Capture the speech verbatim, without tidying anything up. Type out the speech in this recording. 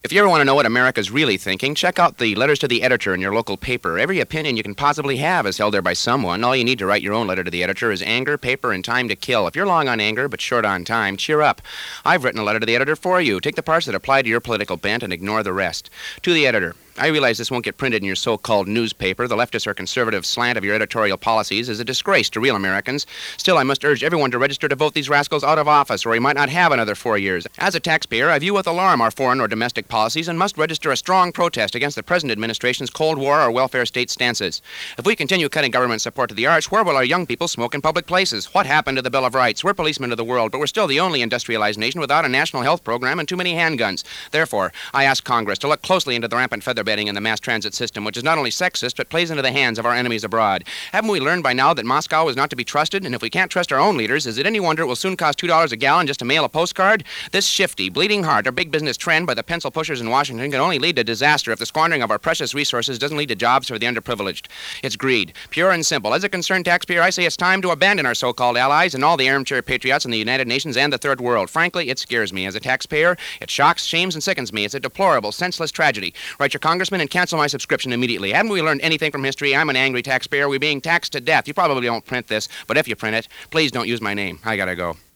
If you ever want to know what America's really thinking, check out the letters to the editor in your local paper. Every opinion you can possibly have is held there by someone. All you need to write your own letter to the editor is anger, paper, and time to kill. If you're long on anger but short on time, cheer up. I've written a letter to the editor for you. Take the parts that apply to your political bent and ignore the rest. To the editor. I realize this won't get printed in your so-called newspaper. The leftist or conservative slant of your editorial policies is a disgrace to real Americans. Still, I must urge everyone to register to vote these rascals out of office, or we might not have another four years. As a taxpayer, I view with alarm our foreign or domestic policies and must register a strong protest against the present administration's Cold War or welfare state stances. If we continue cutting government support to the arts, where will our young people smoke in public places? What happened to the Bill of Rights? We're policemen of the world, but we're still the only industrialized nation without a national health program and too many handguns. Therefore, I ask Congress to look closely into the rampant featherbedding in the mass transit system, which is not only sexist, but plays into the hands of our enemies abroad. Haven't we learned by now that Moscow is not to be trusted? And if we can't trust our own leaders, is it any wonder it will soon cost two dollars a gallon just to mail a postcard? This shifty, bleeding heart, or big business trend by the pencil pushers in Washington can only lead to disaster if the squandering of our precious resources doesn't lead to jobs for the underprivileged. It's greed, pure and simple. As a concerned taxpayer, I say it's time to abandon our so-called allies and all the armchair patriots in the United Nations and the Third World. Frankly, it scares me. As a taxpayer, it shocks, shames, and sickens me. It's a deplorable, senseless tragedy. Write your congressman and cancel my subscription immediately. Haven't we learned anything from history? I'm an angry taxpayer. We're being taxed to death. You probably don't print this, but if you print it, please don't use my name. I gotta go.